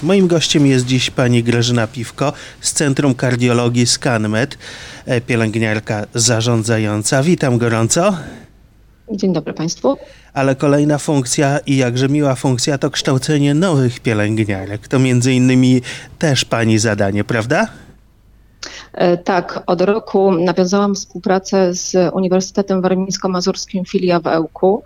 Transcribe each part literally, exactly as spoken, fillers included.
Moim gościem jest dziś pani Grażyna Piwko z Centrum Kardiologii ScanMed, pielęgniarka zarządzająca. Witam gorąco. Dzień dobry Państwu. Ale kolejna funkcja i jakże miła funkcja to kształcenie nowych pielęgniarek. To między innymi też pani zadanie, prawda? Tak, od roku nawiązałam współpracę z Uniwersytetem Warmińsko-Mazurskim filia w Ełku.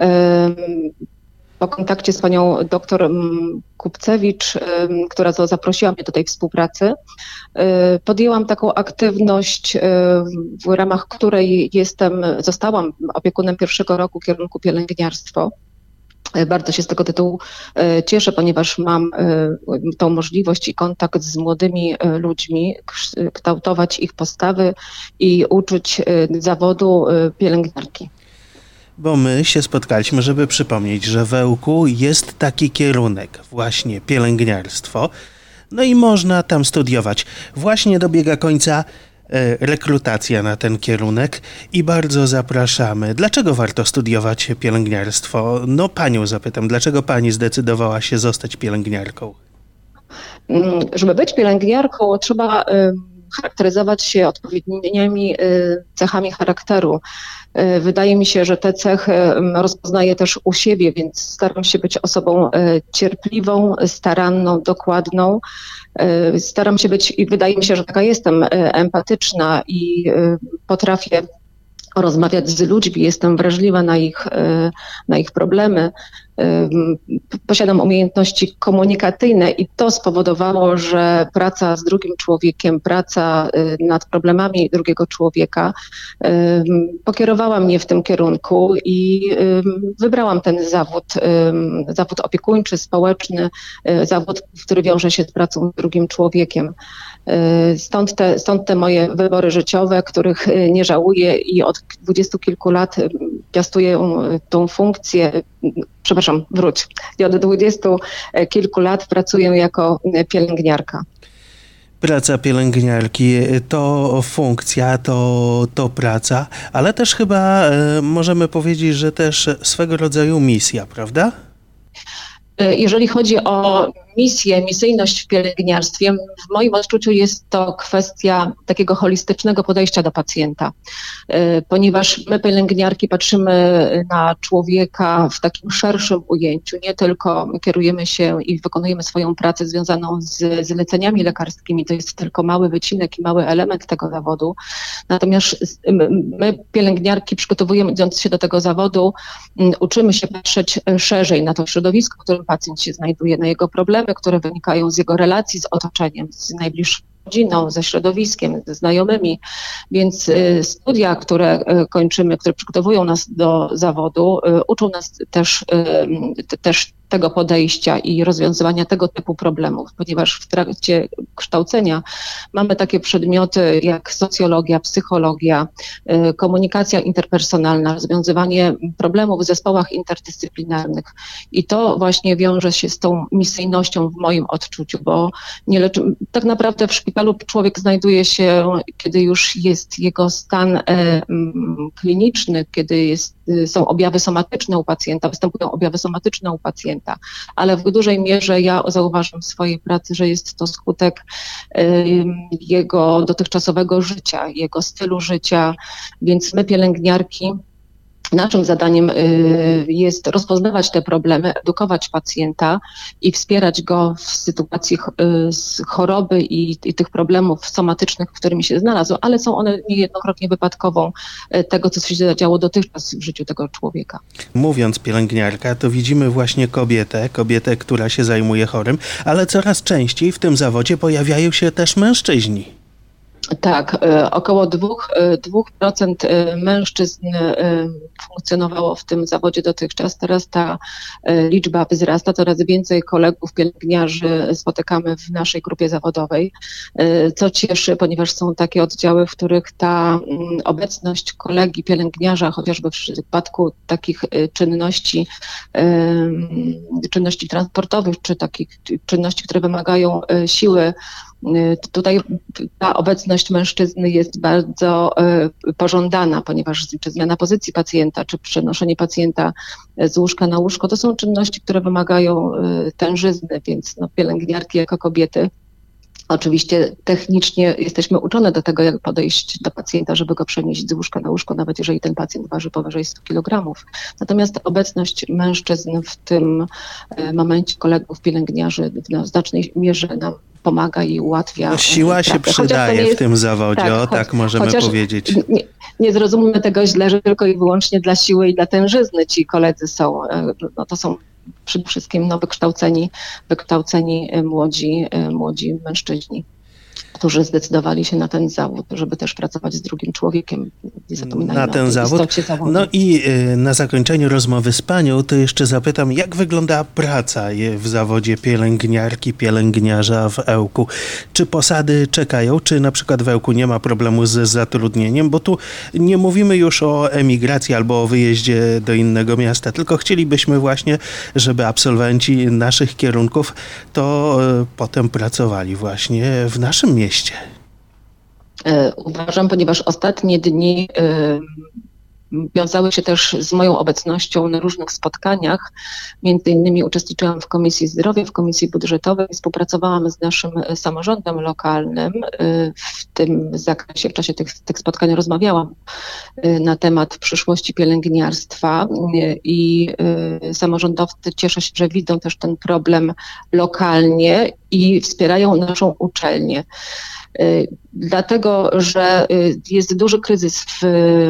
Po kontakcie z panią doktor Kupcewicz, która to zaprosiła mnie do tej współpracy, podjęłam taką aktywność, w ramach której jestem, zostałam opiekunem pierwszego roku kierunku pielęgniarstwo. Bardzo się z tego tytułu cieszę, ponieważ mam tą możliwość i kontakt z młodymi ludźmi, kształtować ich postawy i uczyć zawodu pielęgniarki. Bo my się spotkaliśmy, żeby przypomnieć, że w Ełku jest taki kierunek, właśnie pielęgniarstwo. No i można tam studiować. Właśnie dobiega końca e, rekrutacja na ten kierunek i bardzo zapraszamy. Dlaczego warto studiować pielęgniarstwo? No panią zapytam, dlaczego pani zdecydowała się zostać pielęgniarką? Żeby być pielęgniarką, trzeba y, charakteryzować się odpowiednimi y, cechami charakteru. Wydaje mi się, że te cechy rozpoznaję też u siebie, więc staram się być osobą cierpliwą, staranną, dokładną. Staram się być i wydaje mi się, że taka jestem, empatyczna i potrafię rozmawiać z ludźmi, jestem wrażliwa na ich, na ich problemy. Posiadam umiejętności komunikacyjne i to spowodowało, że praca z drugim człowiekiem, praca nad problemami drugiego człowieka pokierowała mnie w tym kierunku i wybrałam ten zawód, zawód opiekuńczy, społeczny, zawód, który wiąże się z pracą z drugim człowiekiem. Stąd te, stąd te moje wybory życiowe, których nie żałuję i od dwudziestu kilku lat piastuję tą funkcję, przepraszam, wróć, i od dwudziestu kilku lat pracuję jako pielęgniarka. Praca pielęgniarki to funkcja, to, to praca, ale też chyba e, możemy powiedzieć, że też swego rodzaju misja, prawda? Jeżeli chodzi o misję, misyjność w pielęgniarstwie, w moim odczuciu jest to kwestia takiego holistycznego podejścia do pacjenta, ponieważ my pielęgniarki patrzymy na człowieka w takim szerszym ujęciu, nie tylko kierujemy się i wykonujemy swoją pracę związaną z zleceniami lekarskimi, to jest tylko mały wycinek i mały element tego zawodu, natomiast my pielęgniarki przygotowując się do tego zawodu, uczymy się patrzeć szerzej na to środowisko, w którym pacjent się znajduje, na jego problemy, które wynikają z jego relacji z otoczeniem, z najbliższą rodziną, ze środowiskiem, ze znajomymi. Więc studia, które kończymy, które przygotowują nas do zawodu, uczą nas też, też tego podejścia i rozwiązywania tego typu problemów, ponieważ w trakcie kształcenia mamy takie przedmioty jak socjologia, psychologia, komunikacja interpersonalna, rozwiązywanie problemów w zespołach interdyscyplinarnych. I to właśnie wiąże się z tą misyjnością w moim odczuciu, bo nie leczy... tak naprawdę w szpitalu człowiek znajduje się, kiedy już jest jego stan e, kliniczny, kiedy jest, są objawy somatyczne u pacjenta, występują objawy somatyczne u pacjenta, ale w dużej mierze ja zauważam w swojej pracy, że jest to skutek y, jego dotychczasowego życia, jego stylu życia, więc my pielęgniarki, naszym zadaniem y, jest rozpoznawać te problemy, edukować pacjenta i wspierać go w sytuacji y, choroby i, i tych problemów somatycznych, w którymi się znalazł, ale są one niejednokrotnie wypadkową y, tego, co się zadziało dotychczas w życiu tego człowieka. Mówiąc pielęgniarka, to widzimy właśnie kobietę, kobietę, która się zajmuje chorym, ale coraz częściej w tym zawodzie pojawiają się też mężczyźni. Tak, około dwa procent mężczyzn funkcjonowało w tym zawodzie dotychczas. Teraz ta liczba wzrasta, coraz więcej kolegów pielęgniarzy spotykamy w naszej grupie zawodowej, co cieszy, ponieważ są takie oddziały, w których ta obecność kolegi pielęgniarza, chociażby w przypadku takich czynności, czynności transportowych, czy takich czynności, które wymagają siły Tutaj ta obecność mężczyzny jest bardzo pożądana, ponieważ czy zmiana pozycji pacjenta, czy przenoszenie pacjenta z łóżka na łóżko, to są czynności, które wymagają tężyzny, więc no, pielęgniarki jako kobiety oczywiście technicznie jesteśmy uczone do tego, jak podejść do pacjenta, żeby go przenieść z łóżka na łóżko, nawet jeżeli ten pacjent waży powyżej stu kilogramów. Natomiast obecność mężczyzn w tym momencie, kolegów pielęgniarzy, w znacznej mierze nam pomaga i ułatwia. No, siła się pracę. przydaje jest, w tym zawodzie, tak, o tak możemy powiedzieć. Nie, nie zrozummy tego źle, że tylko i wyłącznie dla siły i dla tężyzny ci koledzy są. No, to są przede wszystkim no, wykształceni, wykształceni młodzi, młodzi mężczyźni, którzy zdecydowali się na ten zawód, żeby też pracować z drugim człowiekiem. Nie zapominajmy na ten o zawód. zawodu. No i y, na zakończeniu rozmowy z panią to jeszcze zapytam, jak wygląda praca w zawodzie pielęgniarki, pielęgniarza w Ełku? Czy posady czekają, czy na przykład w Ełku nie ma problemu z zatrudnieniem? Bo tu nie mówimy już o emigracji albo o wyjeździe do innego miasta, tylko chcielibyśmy właśnie, żeby absolwenci naszych kierunków to y, potem pracowali właśnie w naszym mieście. Uważam, ponieważ ostatnie dni wiązały się też z moją obecnością na różnych spotkaniach. Między innymi uczestniczyłam w Komisji Zdrowia, w Komisji Budżetowej, współpracowałam z naszym samorządem lokalnym. W tym zakresie, w czasie tych, tych spotkań rozmawiałam na temat przyszłości pielęgniarstwa i samorządowcy cieszę się, że widzą też ten problem lokalnie i wspierają naszą uczelnię. Dlatego, że jest duży kryzys w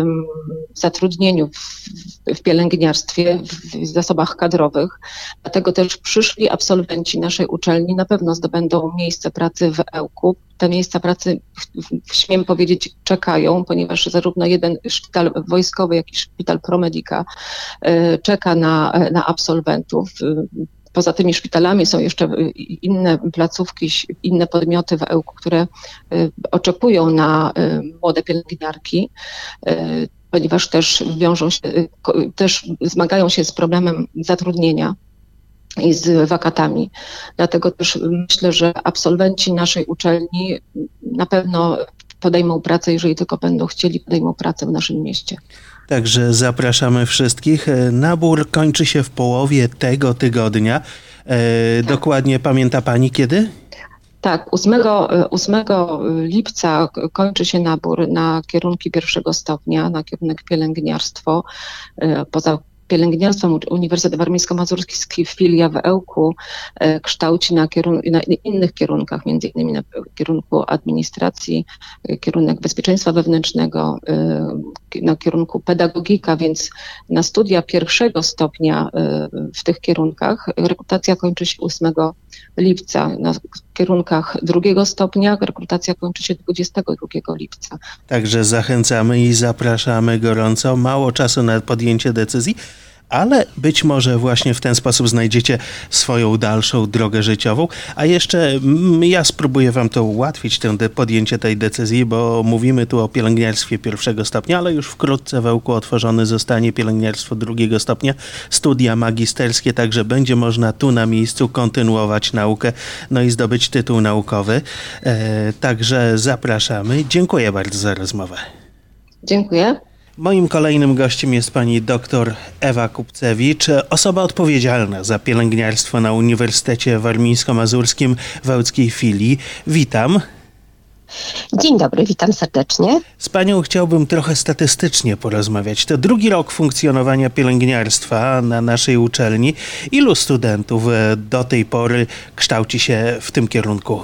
zatrudnieniu w, w pielęgniarstwie, w zasobach kadrowych. Dlatego też przyszli absolwenci naszej uczelni na pewno zdobędą miejsce pracy w Ełku. Te miejsca pracy, śmiem powiedzieć, czekają, ponieważ zarówno jeden szpital wojskowy, jak i szpital ProMedica czeka na, na absolwentów. Poza tymi szpitalami są jeszcze inne placówki, inne podmioty w Ełku, które oczekują na młode pielęgniarki, ponieważ też wiążą się, też zmagają się z problemem zatrudnienia i z wakatami. Dlatego też myślę, że absolwenci naszej uczelni na pewno podejmą pracę, jeżeli tylko będą chcieli, podejmą pracę w naszym mieście. Także zapraszamy wszystkich. Nabór kończy się w połowie tego tygodnia. E, tak. Dokładnie pamięta pani kiedy? Tak, ósmego lipca kończy się nabór na kierunki pierwszego stopnia, na kierunek pielęgniarstwo. Poza pielęgniarstwem Uniwersytet Warmińsko-Mazurski filia w Ełku kształci na, kierun- na innych kierunkach, między innymi na kierunku administracji, kierunek bezpieczeństwa wewnętrznego, na kierunku pedagogika, więc na studia pierwszego stopnia w tych kierunkach rekrutacja kończy się ósmego lipca. Na kierunkach drugiego stopnia rekrutacja kończy się dwudziestego drugiego lipca. Także zachęcamy i zapraszamy gorąco. Mało czasu na podjęcie decyzji, ale być może właśnie w ten sposób znajdziecie swoją dalszą drogę życiową. A jeszcze ja spróbuję wam to ułatwić, tę de- podjęcie tej decyzji, bo mówimy tu o pielęgniarstwie pierwszego stopnia, ale już wkrótce w Ełku otworzone zostanie pielęgniarstwo drugiego stopnia, studia magisterskie, także będzie można tu na miejscu kontynuować naukę, no i zdobyć tytuł naukowy. E, także zapraszamy. Dziękuję bardzo za rozmowę. Dziękuję. Moim kolejnym gościem jest pani doktor Ewa Kupcewicz, osoba odpowiedzialna za pielęgniarstwo na Uniwersytecie Warmińsko-Mazurskim w ełckiej filii. Witam. Dzień dobry, witam serdecznie. Z panią chciałbym trochę statystycznie porozmawiać. To drugi rok funkcjonowania pielęgniarstwa na naszej uczelni. Ilu studentów do tej pory kształci się w tym kierunku?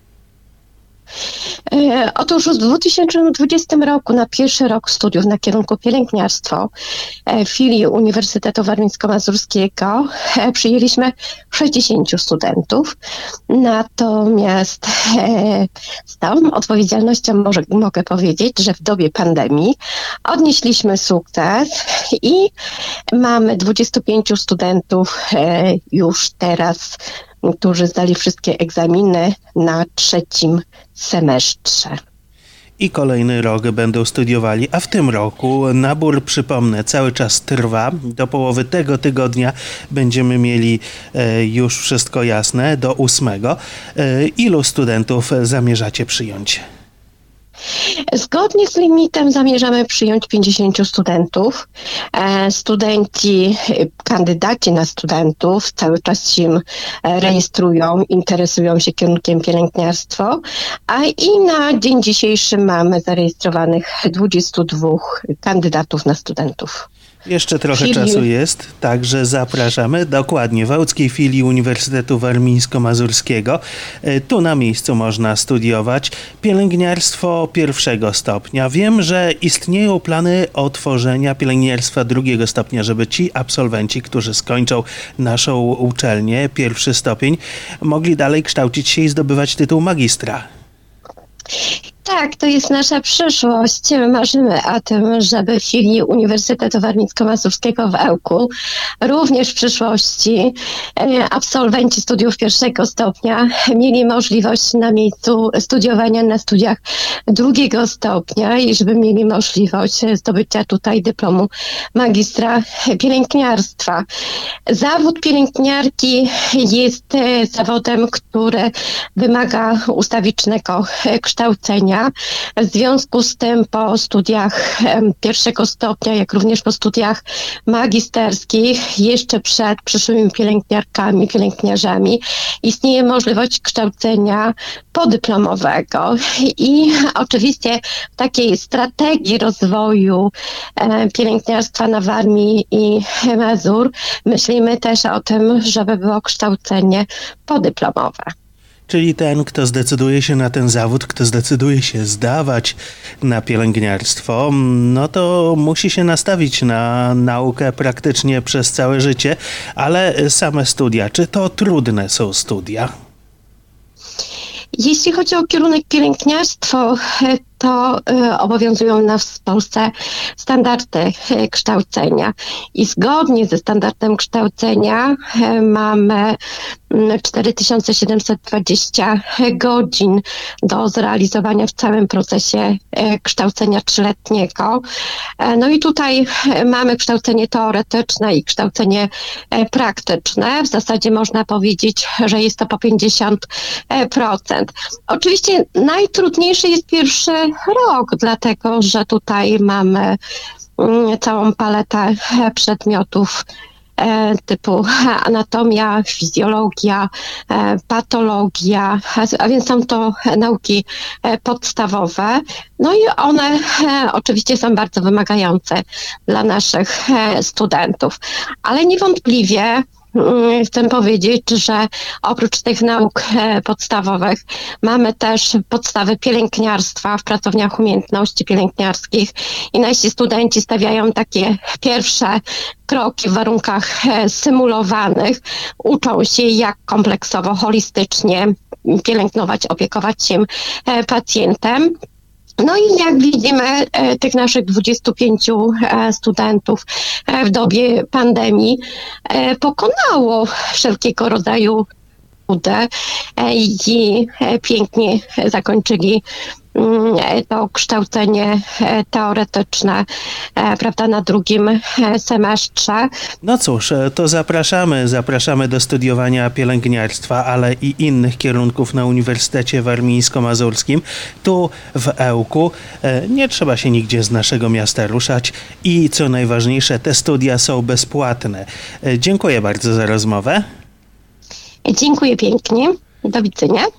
E, otóż w dwa tysiące dwudziestym roku na pierwszy rok studiów na kierunku pielęgniarstwo e, w filii Uniwersytetu Warmińsko-Mazurskiego e, przyjęliśmy sześćdziesięciu studentów. Natomiast e, z całą odpowiedzialnością może, mogę powiedzieć, że w dobie pandemii odnieśliśmy sukces i mamy dwudziestu pięciu studentów e, już teraz, którzy zdali wszystkie egzaminy na trzecim semestrze. i kolejny rok będą studiowali, a w tym roku nabór, przypomnę, cały czas trwa. Do połowy tego tygodnia będziemy mieli e, już wszystko jasne, do ósmego. E, ilu studentów zamierzacie przyjąć? Zgodnie z limitem zamierzamy przyjąć pięćdziesięciu studentów. E, Studenci, kandydaci na studentów cały czas się e, rejestrują, interesują się kierunkiem pielęgniarstwo, a i na dzień dzisiejszy mamy zarejestrowanych dwudziestu dwóch kandydatów na studentów. Jeszcze trochę Filii. czasu jest, także zapraszamy. Dokładnie, w Ełckiej filii Uniwersytetu Warmińsko-Mazurskiego. E, Tu na miejscu można studiować pielęgniarstwo pierwszego stopnia. Wiem, że istnieją plany otworzenia pielęgniarstwa drugiego stopnia, żeby ci absolwenci, którzy skończą naszą uczelnię, pierwszy stopień, mogli dalej kształcić się i zdobywać tytuł magistra. Tak, to jest nasza przyszłość. Marzymy o tym, żeby w filii Uniwersytetu Warmińsko-Mazurskiego w Ełku również w przyszłości e, absolwenci studiów pierwszego stopnia mieli możliwość na miejscu studiowania na studiach drugiego stopnia i żeby mieli możliwość zdobycia tutaj dyplomu magistra pielęgniarstwa. Zawód pielęgniarki jest e, zawodem, który wymaga ustawicznego e, kształcenia. W związku z tym po studiach em, pierwszego stopnia, jak również po studiach magisterskich, jeszcze przed przyszłymi pielęgniarkami, pielęgniarzami, istnieje możliwość kształcenia podyplomowego. I oczywiście w takiej strategii rozwoju e, pielęgniarstwa na Warmii i Mazur myślimy też o tym, żeby było kształcenie podyplomowe. Czyli ten, kto zdecyduje się na ten zawód, kto zdecyduje się zdawać na pielęgniarstwo, no to musi się nastawić na naukę praktycznie przez całe życie, ale same studia, czy to trudne są studia? Jeśli chodzi o kierunek pielęgniarstwo, to y, obowiązują nas w Polsce standardy y, kształcenia i zgodnie ze standardem kształcenia y, mamy y, cztery tysiące siedemset dwadzieścia godzin do zrealizowania w całym procesie y, kształcenia trzyletniego. Y, no i tutaj y, mamy kształcenie teoretyczne i kształcenie y, praktyczne. W zasadzie można powiedzieć, że jest to po pięćdziesiąt procent. Oczywiście najtrudniejszy jest pierwszy rok, dlatego że tutaj mamy mm, całą paletę przedmiotów e, typu anatomia, fizjologia, e, patologia, a, a więc są to nauki e, podstawowe. No i one e, oczywiście są bardzo wymagające dla naszych e, studentów, ale niewątpliwie chcę powiedzieć, że oprócz tych nauk podstawowych mamy też podstawy pielęgniarstwa w pracowniach umiejętności pielęgniarskich i nasi studenci stawiają takie pierwsze kroki w warunkach symulowanych, uczą się jak kompleksowo, holistycznie pielęgnować, opiekować się pacjentem. No i jak widzimy, e, tych naszych dwudziestu pięciu e, studentów e, w dobie pandemii e, pokonało wszelkiego rodzaju trudne e, i e, pięknie zakończyli mm, to kształcenie e, teoretyczne, e, prawda, na drugim e, semestrze. No cóż, to zapraszamy, zapraszamy do studiowania pielęgniarstwa, ale i innych kierunków na Uniwersytecie Warmińsko-Mazurskim. Tu w Ełku nie trzeba się nigdzie z naszego miasta ruszać i co najważniejsze, te studia są bezpłatne. Dziękuję bardzo za rozmowę. Dziękuję pięknie. Do widzenia.